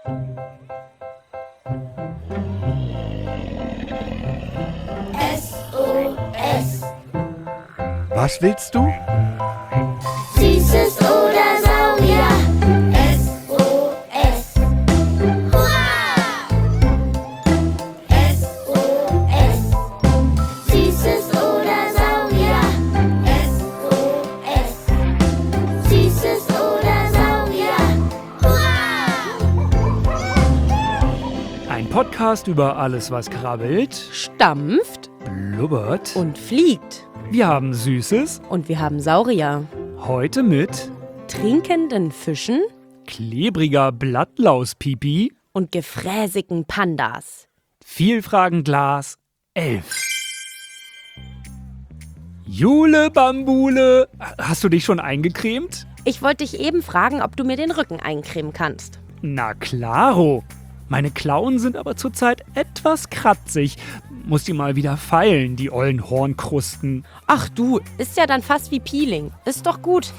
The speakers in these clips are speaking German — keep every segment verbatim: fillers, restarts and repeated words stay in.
S O S. Was willst du? Süßes oder Saurier. S O S. Hurra! S O S. Süßes oder Saurier. S O S. Süßes oder Saurier. Hurra! Ein Podcast über alles, was krabbelt, Stampft blubbert. und fliegt. Wir haben Süßes, Und wir haben Saurier. heute mit Trinkenden Fischen klebriger Blattlauspipi, und gefräßigen Pandas. Vielfragenglas elf. Jule Bambule, hast du dich schon eingecremt? Ich wollte dich eben fragen, ob du mir den Rücken eincremen kannst. Na klaro. Meine Klauen sind aber zurzeit etwas kratzig. Muss die mal wieder feilen, die ollen Hornkrusten. Ach du, ist ja dann fast wie Peeling. Ist doch gut.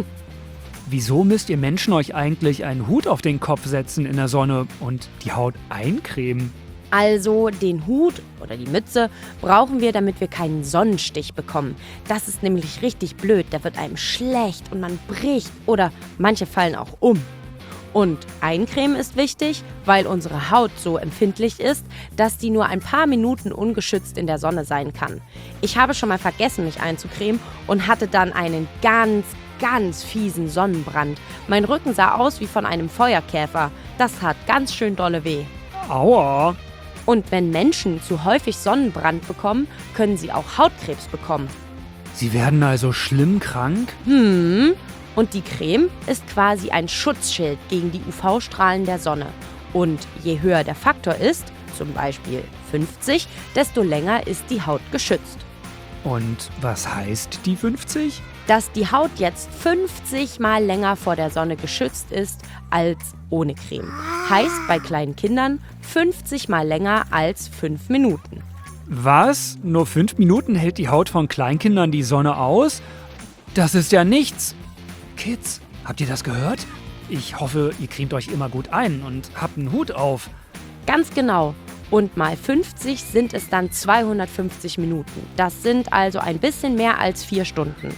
Wieso müsst ihr Menschen euch eigentlich einen Hut auf den Kopf setzen in der Sonne und die Haut eincremen? Also den Hut oder die Mütze brauchen wir, damit wir keinen Sonnenstich bekommen. Das ist nämlich richtig blöd. Da wird einem schlecht und man bricht oder manche fallen auch um. Und eincremen ist wichtig, weil unsere Haut so empfindlich ist, dass die nur ein paar Minuten ungeschützt in der Sonne sein kann. Ich habe schon mal vergessen, mich einzucremen und hatte dann einen ganz, ganz fiesen Sonnenbrand. Mein Rücken sah aus wie von einem Feuerkäfer. Das tat ganz schön dolle weh. Aua. Und wenn Menschen zu häufig Sonnenbrand bekommen, können sie auch Hautkrebs bekommen. Sie werden also schlimm krank? Hm. Und die Creme ist quasi ein Schutzschild gegen die U V-Strahlen der Sonne. Und je höher der Faktor ist, zum Beispiel fünfzig, desto länger ist die Haut geschützt. Und was heißt die fünfzig? Dass die Haut jetzt fünfzig Mal länger vor der Sonne geschützt ist als ohne Creme. Heißt bei kleinen Kindern fünfzig Mal länger als fünf Minuten. Was? Nur fünf Minuten hält die Haut von Kleinkindern die Sonne aus? Das ist ja nichts. Kids, habt ihr das gehört? Ich hoffe, ihr cremt euch immer gut ein und habt einen Hut auf. Ganz genau. Und mal fünfzig sind es dann zweihundertfünfzig Minuten. Das sind also ein bisschen mehr als vier Stunden.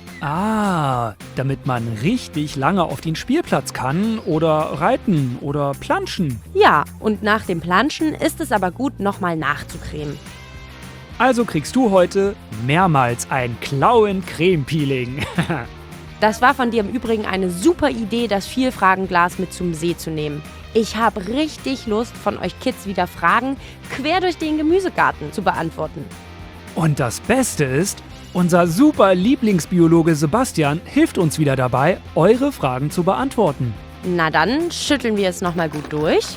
Ah, damit man richtig lange auf den Spielplatz kann oder reiten oder planschen. Ja, und nach dem Planschen ist es aber gut, nochmal nachzucremen. Also kriegst du heute mehrmals ein Klauen-Creme-Peeling. Das war von dir im Übrigen eine super Idee, das Vielfragenglas mit zum See zu nehmen. Ich habe richtig Lust, von euch Kids wieder Fragen quer durch den Gemüsegarten zu beantworten. Und das Beste ist, unser super Lieblingsbiologe Sebastian hilft uns wieder dabei, eure Fragen zu beantworten. Na dann schütteln wir es nochmal gut durch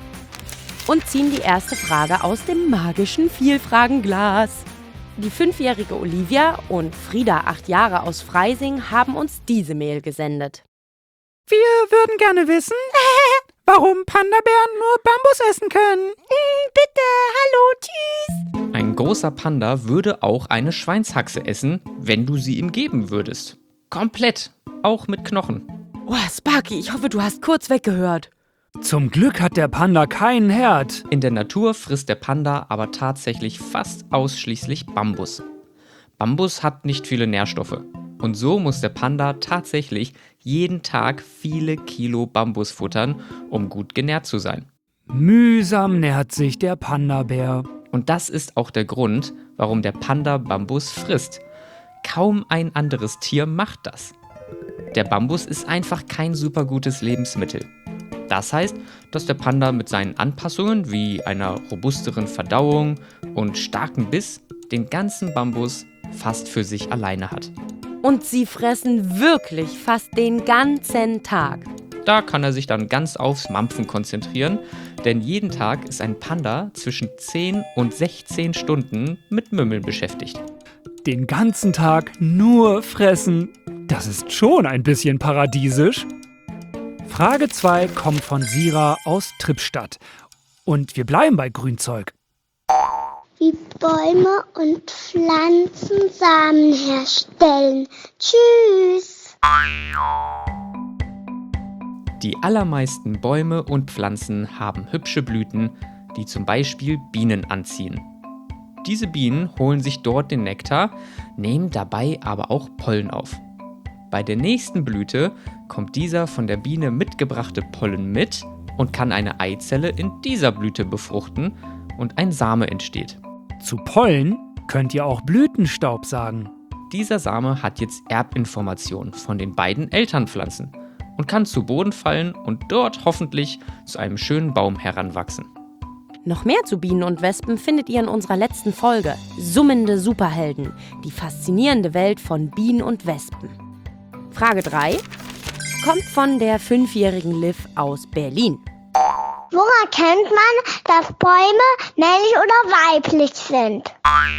und ziehen die erste Frage aus dem magischen Vielfragenglas. Die fünfjährige Olivia und Frieda, acht Jahre aus Freising, haben uns diese Mail gesendet. Wir würden gerne wissen, warum Panda-Bären nur Bambus essen können. Bitte, hallo, tschüss. Ein großer Panda würde auch eine Schweinshaxe essen, wenn du sie ihm geben würdest. Komplett, auch mit Knochen. Oh, Sparky, ich hoffe, du hast kurz weggehört. Zum Glück hat der Panda keinen Herd. In der Natur frisst der Panda aber tatsächlich fast ausschließlich Bambus. Bambus hat nicht viele Nährstoffe. Und so muss der Panda tatsächlich jeden Tag viele Kilo Bambus futtern, um gut genährt zu sein. Mühsam nährt sich der Panda-Bär. Und das ist auch der Grund, warum der Panda Bambus frisst. Kaum ein anderes Tier macht das. Der Bambus ist einfach kein super gutes Lebensmittel. Das heißt, dass der Panda mit seinen Anpassungen wie einer robusteren Verdauung und starken Biss den ganzen Bambus fast für sich alleine hat. Und sie fressen wirklich fast den ganzen Tag. Da kann er sich dann ganz aufs Mampfen konzentrieren, denn jeden Tag ist ein Panda zwischen zehn und sechzehn Stunden mit Mümmeln beschäftigt. Den ganzen Tag nur fressen. Das ist schon ein bisschen paradiesisch. Frage zwei kommt von Sira aus Trippstadt. Und wir bleiben bei Grünzeug. Wie Bäume und Pflanzen Samen herstellen. Tschüss. Die allermeisten Bäume und Pflanzen haben hübsche Blüten, die zum Beispiel Bienen anziehen. Diese Bienen holen sich dort den Nektar, nehmen dabei aber auch Pollen auf. Bei der nächsten Blüte kommt dieser von der Biene mitgebrachte Pollen mit und kann eine Eizelle in dieser Blüte befruchten und ein Same entsteht. Zu Pollen könnt ihr auch Blütenstaub sagen. Dieser Same hat jetzt Erbinformationen von den beiden Elternpflanzen und kann zu Boden fallen und dort hoffentlich zu einem schönen Baum heranwachsen. Noch mehr zu Bienen und Wespen findet ihr in unserer letzten Folge. Summende Superhelden. Die faszinierende Welt von Bienen und Wespen. Frage drei kommt von der fünfjährigen Liv aus Berlin. Woran kennt man, dass Bäume männlich oder weiblich sind?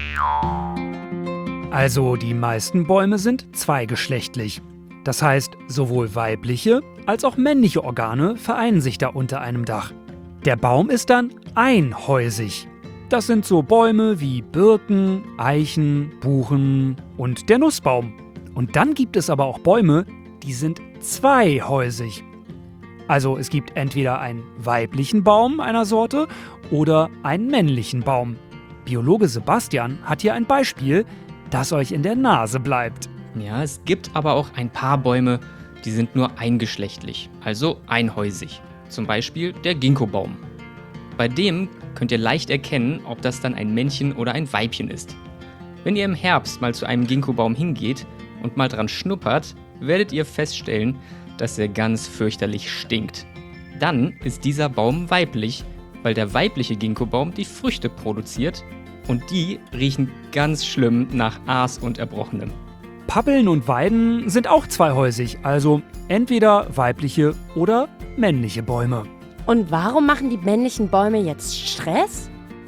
Also die meisten Bäume sind zweigeschlechtlich. Das heißt, sowohl weibliche als auch männliche Organe vereinen sich da unter einem Dach. Der Baum ist dann einhäusig. Das sind so Bäume wie Birken, Eichen, Buchen und der Nussbaum. Und dann gibt es aber auch Bäume, die sind zweihäusig. Also es gibt entweder einen weiblichen Baum einer Sorte oder einen männlichen Baum. Biologe Sebastian hat hier ein Beispiel, das euch in der Nase bleibt. Ja, es gibt aber auch ein paar Bäume, die sind nur eingeschlechtlich, also einhäusig. Zum Beispiel der Ginkgobaum. Bei dem könnt ihr leicht erkennen, ob das dann ein Männchen oder ein Weibchen ist. Wenn ihr im Herbst mal zu einem Ginkgobaum hingeht und mal dran schnuppert, werdet ihr feststellen, dass er ganz fürchterlich stinkt. Dann ist dieser Baum weiblich, weil der weibliche Ginkgobaum die Früchte produziert und die riechen ganz schlimm nach Aas und Erbrochenem. Pappeln und Weiden sind auch zweihäusig, also entweder weibliche oder männliche Bäume. Und warum machen die männlichen Bäume jetzt Stress?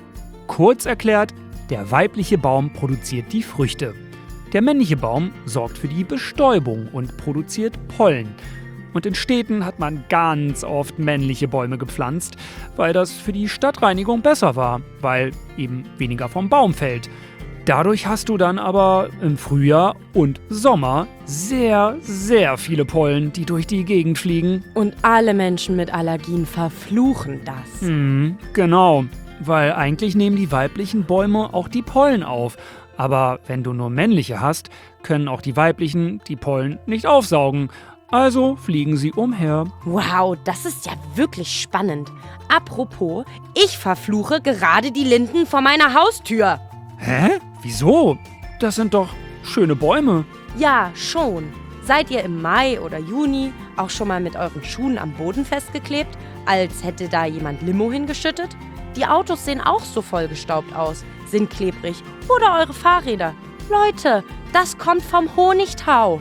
Kurz erklärt, der weibliche Baum produziert die Früchte. Der männliche Baum sorgt für die Bestäubung und produziert Pollen. Und in Städten hat man ganz oft männliche Bäume gepflanzt, weil das für die Stadtreinigung besser war, weil eben weniger vom Baum fällt. Dadurch hast du dann aber im Frühjahr und Sommer sehr, sehr viele Pollen, die durch die Gegend fliegen. Und alle Menschen mit Allergien verfluchen das. Hm, genau, weil eigentlich nehmen die weiblichen Bäume auch die Pollen auf. Aber wenn du nur männliche hast, können auch die weiblichen die Pollen nicht aufsaugen. Also fliegen sie umher. Wow, das ist ja wirklich spannend. Apropos, ich verfluche gerade die Linden vor meiner Haustür. Hä? Wieso? Das sind doch schöne Bäume. Ja, schon. Seid ihr im Mai oder Juni auch schon mal mit euren Schuhen am Boden festgeklebt, als hätte da jemand Limo hingeschüttet? Die Autos sehen auch so vollgestaubt aus, sind klebrig. Oder eure Fahrräder. Leute, das kommt vom Honigtau.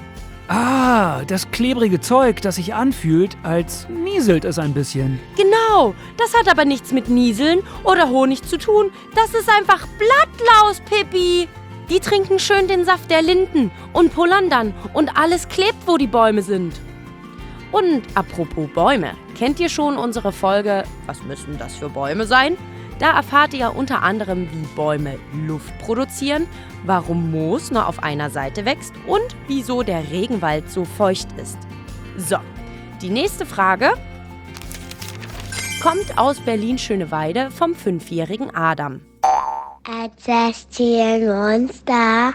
Ah, das klebrige Zeug, das sich anfühlt, als nieselt es ein bisschen. Genau, das hat aber nichts mit Nieseln oder Honig zu tun. Das ist einfach Blattlaus, Pippi. Die trinken schön den Saft der Linden und Pollandern und alles klebt, wo die Bäume sind. Und apropos Bäume, kennt ihr schon unsere Folge Was müssen das für Bäume sein? Da erfahrt ihr unter anderem, wie Bäume Luft produzieren, warum Moos nur auf einer Seite wächst und wieso der Regenwald so feucht ist. So, die nächste Frage kommt aus Berlin-Schöneweide vom fünfjährigen Adam. Das Monster.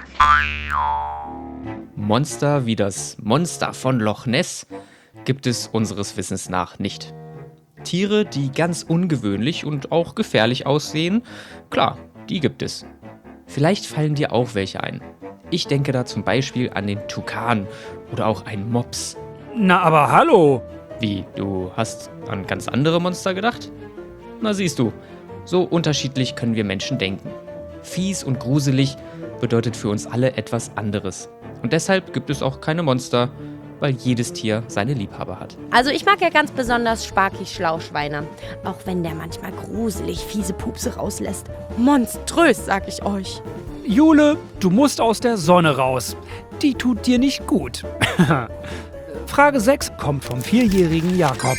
Monster wie das Monster von Loch Ness gibt es unseres Wissens nach nicht. Tiere, die ganz ungewöhnlich und auch gefährlich aussehen, klar, die gibt es. Vielleicht fallen dir auch welche ein. Ich denke da zum Beispiel an den Tukan oder auch einen Mops. Na, aber hallo! Wie, du hast an ganz andere Monster gedacht? Na siehst du, so unterschiedlich können wir Menschen denken. Fies und gruselig bedeutet für uns alle etwas anderes. Und deshalb gibt es auch keine Monster, weil jedes Tier seine Liebhaber hat. Also ich mag ja ganz besonders Sparky-Schlauchschweine. Auch wenn der manchmal gruselig fiese Pupse rauslässt. Monströs, sag ich euch. Jule, du musst aus der Sonne raus. Die tut dir nicht gut. Frage sechs kommt vom vierjährigen Jakob.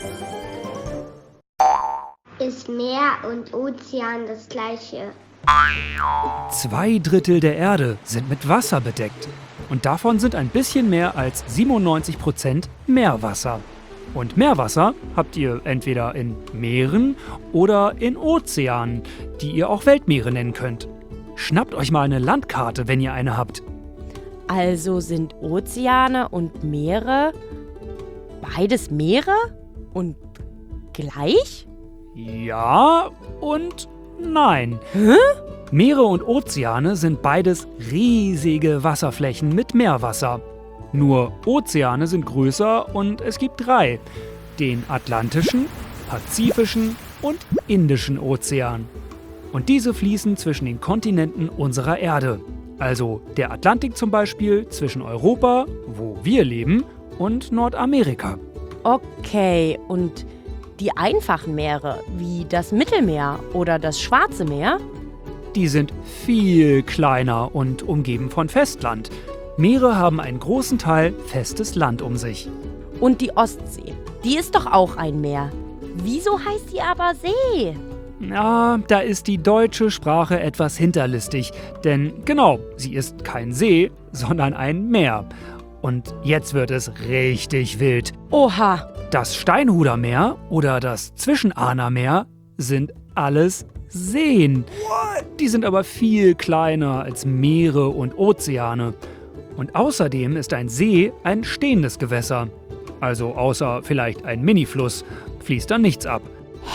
Ist Meer und Ozean das gleiche? Zwei Drittel der Erde sind mit Wasser bedeckt. Und davon sind ein bisschen mehr als siebenundneunzig Prozent Meerwasser. Und Meerwasser habt ihr entweder in Meeren oder in Ozeanen, die ihr auch Weltmeere nennen könnt. Schnappt euch mal eine Landkarte, wenn ihr eine habt. Also sind Ozeane und Meere beides Meere und gleich? Ja und nein. Hä? Meere und Ozeane sind beides riesige Wasserflächen mit Meerwasser. Nur Ozeane sind größer und es gibt drei. Den Atlantischen, Pazifischen und Indischen Ozean. Und diese fließen zwischen den Kontinenten unserer Erde. Also der Atlantik zum Beispiel zwischen Europa, wo wir leben, und Nordamerika. Okay, und die einfachen Meere, wie das Mittelmeer oder das Schwarze Meer? Die sind viel kleiner und umgeben von Festland. Meere haben einen großen Teil festes Land um sich. Und die Ostsee, die ist doch auch ein Meer. Wieso heißt die aber See? Ja, da ist die deutsche Sprache etwas hinterlistig. Denn genau, sie ist kein See, sondern ein Meer. Und jetzt wird es richtig wild. Oha, Das Steinhuder Meer oder das Zwischenahner Meer sind alles Seen. Die sind aber viel kleiner als Meere und Ozeane. Und außerdem ist ein See ein stehendes Gewässer. Also außer vielleicht ein Minifluss fließt da nichts ab.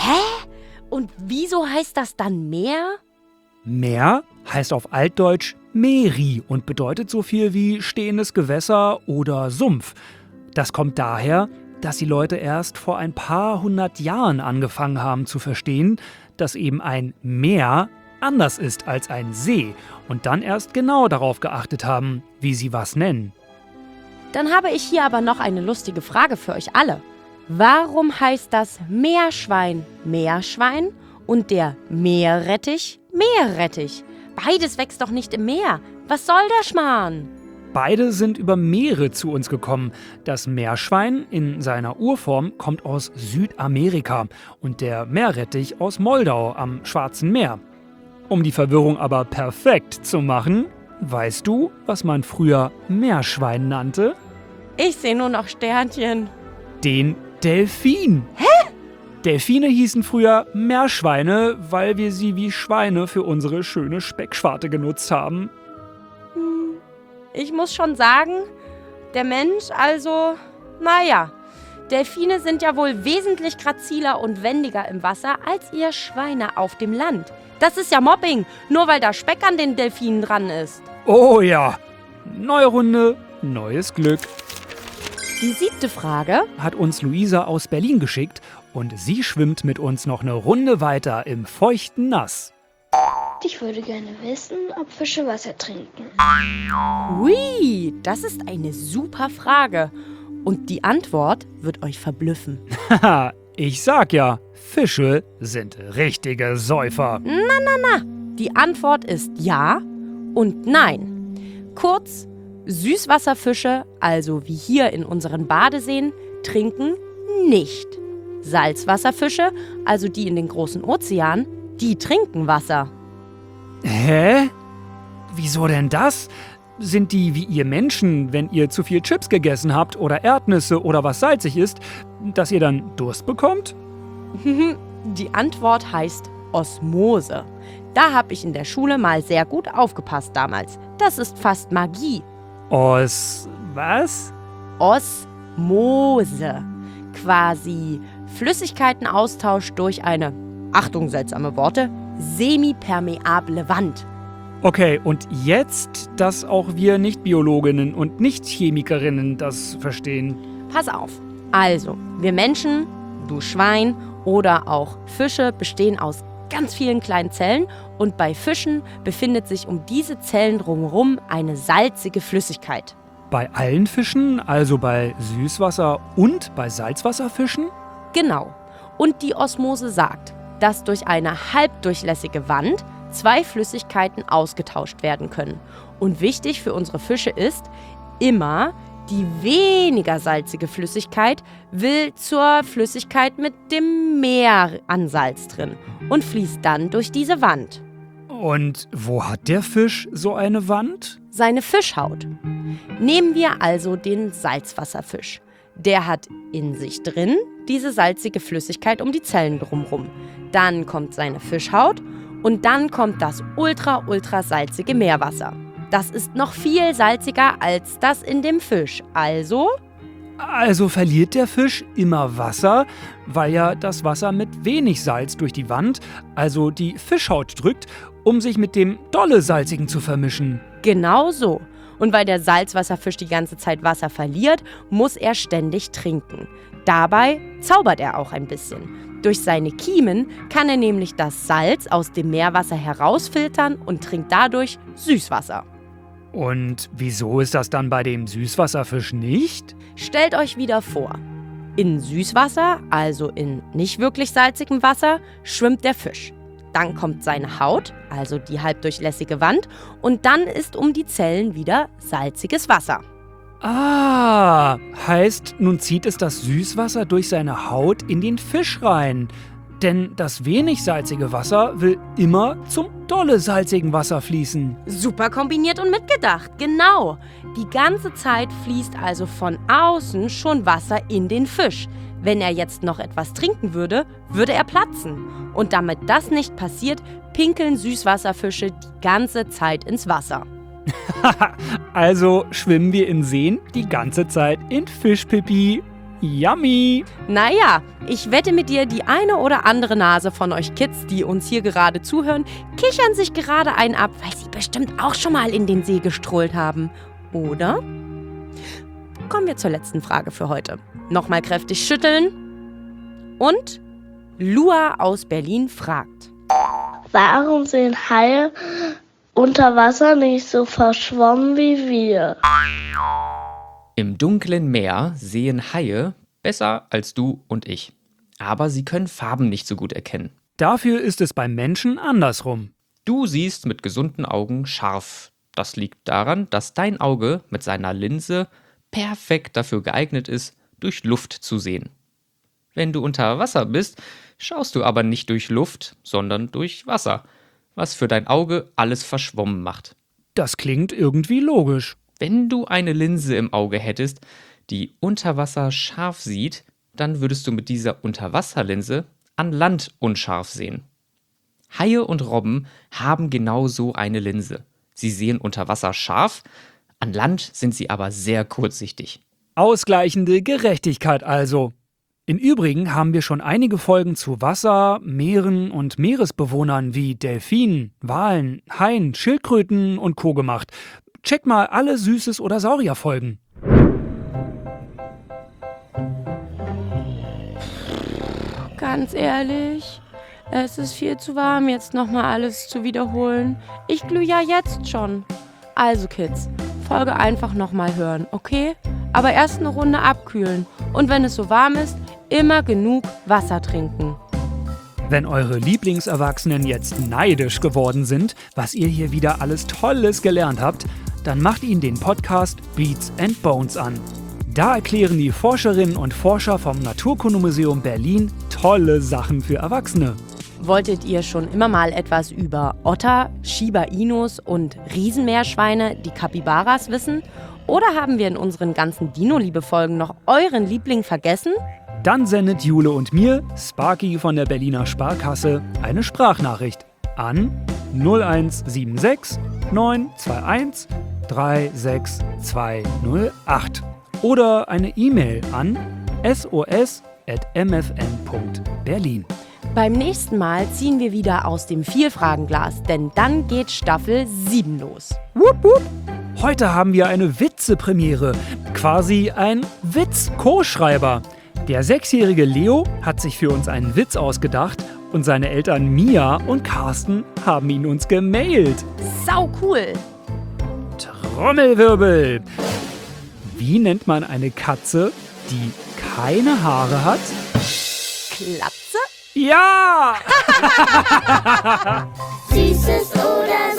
und wieso heißt das dann Meer? Meer heißt auf Altdeutsch Meri und bedeutet so viel wie stehendes Gewässer oder Sumpf. Das kommt daher, dass die Leute erst vor ein paar hundert Jahren angefangen haben zu verstehen, dass eben ein Meer anders ist als ein See und dann erst genau darauf geachtet haben, wie sie was nennen. Dann habe ich hier aber noch eine lustige Frage für euch alle. Warum heißt das Meerschwein Meerschwein und der Meerrettich Meerrettich? Beides wächst doch nicht im Meer. Was soll der Schmarrn? Beide sind über Meere zu uns gekommen. Das Meerschwein in seiner Urform kommt aus Südamerika und der Meerrettich aus Moldau am Schwarzen Meer. Um die Verwirrung aber perfekt zu machen, weißt du, was man früher Meerschwein nannte? Ich sehe nur noch Sternchen. Den Delfin. Hä? Delfine hießen früher Meerschweine, weil wir sie wie Schweine für unsere schöne Speckschwarte genutzt haben. Ich muss schon sagen, der Mensch, also, naja, Delfine sind ja wohl wesentlich graziler und wendiger im Wasser als ihr Schweine auf dem Land. Das ist ja Mobbing, nur weil da Speck an den Delfinen dran ist. Oh ja, neue Runde, neues Glück. Die siebte Frage. Hat uns Luisa aus Berlin geschickt und sie schwimmt mit uns noch eine Runde weiter im feuchten Nass. Ich würde gerne wissen, ob Fische Wasser trinken. Hui, das ist eine super Frage. Und die Antwort wird euch verblüffen. Haha, ich sag ja, Fische sind richtige Säufer. Die Antwort ist ja und nein. Kurz, Süßwasserfische, also wie hier in unseren Badeseen, trinken nicht. Salzwasserfische, also die in den großen Ozeanen, die trinken Wasser. Hä? Wieso denn das? Sind die wie ihr Menschen, wenn ihr zu viel Chips gegessen habt oder Erdnüsse oder was salzig ist, dass ihr dann Durst bekommt? Die Antwort heißt Osmose. Da habe ich in der Schule mal sehr gut aufgepasst damals. Das ist fast Magie. Os... was? Osmose. Quasi Flüssigkeitenaustausch durch eine, Achtung, seltsame Worte, semipermeable Wand. Okay, und jetzt, dass auch wir Nicht-Biologinnen und Nicht-Chemikerinnen das verstehen. Pass auf. Also, wir Menschen, du Schwein oder auch Fische bestehen aus ganz vielen kleinen Zellen und bei Fischen befindet sich um diese Zellen drumherum eine salzige Flüssigkeit. Bei allen Fischen, also bei Süßwasser- und bei Salzwasserfischen? Genau. Und die Osmose sagt, dass durch eine halbdurchlässige Wand zwei Flüssigkeiten ausgetauscht werden können. Und wichtig für unsere Fische ist, immer die weniger salzige Flüssigkeit will zur Flüssigkeit mit dem Mehr an Salz drin und fließt dann durch diese Wand. Und wo hat der Fisch so eine Wand? Seine Fischhaut. Nehmen wir also den Salzwasserfisch. Der hat in sich drin diese salzige Flüssigkeit um die Zellen drumherum. Dann kommt seine Fischhaut und dann kommt das ultra, ultra salzige Meerwasser. Das ist noch viel salziger als das in dem Fisch. Also, Also verliert der Fisch immer Wasser, weil ja das Wasser mit wenig Salz durch die Wand, also die Fischhaut drückt, um sich mit dem dolle Salzigen zu vermischen. genau so. Und weil der Salzwasserfisch die ganze Zeit Wasser verliert, muss er ständig trinken. Dabei zaubert er auch ein bisschen. Durch seine Kiemen kann er nämlich das Salz aus dem Meerwasser herausfiltern und trinkt dadurch Süßwasser. Und wieso ist das dann bei dem Süßwasserfisch nicht? Stellt euch wieder vor, in Süßwasser, also in nicht wirklich salzigem Wasser, schwimmt der Fisch. Dann kommt seine Haut, also die halbdurchlässige Wand, und dann ist um die Zellen wieder salziges Wasser. Ah, heißt, nun zieht es das Süßwasser durch seine Haut in den Fisch rein. Denn das wenig salzige Wasser will immer zum dolle salzigen Wasser fließen. Super kombiniert und mitgedacht, genau. Die ganze Zeit fließt also von außen schon Wasser in den Fisch. Wenn er jetzt noch etwas trinken würde, würde er platzen. Und damit das nicht passiert, pinkeln Süßwasserfische die ganze Zeit ins Wasser. Also schwimmen wir in Seen die ganze Zeit in Fischpipi. Yummy! Naja, ich wette mit dir, die eine oder andere Nase von euch Kids, die uns hier gerade zuhören, kichern sich gerade einen ab, weil sie bestimmt auch schon mal in den See gestrollt haben. Oder? Kommen wir zur letzten Frage für heute. Nochmal kräftig schütteln. Und Lua aus Berlin fragt: Warum sind Haie unter Wasser nicht so verschwommen wie wir? Im dunklen Meer sehen Haie besser als du und ich. Aber sie können Farben nicht so gut erkennen. Dafür ist es beim Menschen andersrum. Du siehst mit gesunden Augen scharf. Das liegt daran, dass dein Auge mit seiner Linse perfekt dafür geeignet ist, durch Luft zu sehen. Wenn du unter Wasser bist, schaust du aber nicht durch Luft, sondern durch Wasser, was für dein Auge alles verschwommen macht. Das klingt irgendwie logisch. Wenn du eine Linse im Auge hättest, die unter Wasser scharf sieht, dann würdest du mit dieser Unterwasserlinse an Land unscharf sehen. Haie und Robben haben genau so eine Linse. Sie sehen unter Wasser scharf, an Land sind sie aber sehr kurzsichtig. Ausgleichende Gerechtigkeit also. Im Übrigen haben wir schon einige Folgen zu Wasser, Meeren und Meeresbewohnern wie Delfinen, Walen, Haien, Schildkröten und Co. gemacht. Checkt mal alle Süßes- oder Saurierfolgen. Ganz ehrlich, es ist viel zu warm, jetzt nochmal alles zu wiederholen. Ich glühe ja jetzt schon. Also Kids, Folge einfach nochmal hören, okay? Aber erst eine Runde abkühlen. Und wenn es so warm ist, immer genug Wasser trinken. Wenn eure Lieblingserwachsenen jetzt neidisch geworden sind, was ihr hier wieder alles Tolles gelernt habt, dann macht ihnen den Podcast Beats and Bones an. Da erklären die Forscherinnen und Forscher vom Naturkundemuseum Berlin tolle Sachen für Erwachsene. Wolltet ihr schon immer mal etwas über Otter, Shiba Inus und Riesenmeerschweine, die Capybaras, wissen? Oder haben wir in unseren ganzen Dino-Liebe-Folgen noch euren Liebling vergessen? Dann sendet Jule und mir, Sparky von der Berliner Sparkasse, eine Sprachnachricht an null eins sieben sechs neun zwei eins drei sechs zwei null acht oder eine E-Mail an s o s at m f n punkt berlin. Beim nächsten Mal ziehen wir wieder aus dem Vielfragenglas, denn dann geht Staffel sieben los. Wupp, wupp. Heute haben wir eine Witze-Premiere, quasi ein Witz-Co-Schreiber. Der sechsjährige Leo hat sich für uns einen Witz ausgedacht und seine Eltern Mia und Carsten haben ihn uns gemailt. Sau cool! Trommelwirbel! Wie nennt man eine Katze, die keine Haare hat? Klatze? Ja! Süßes oder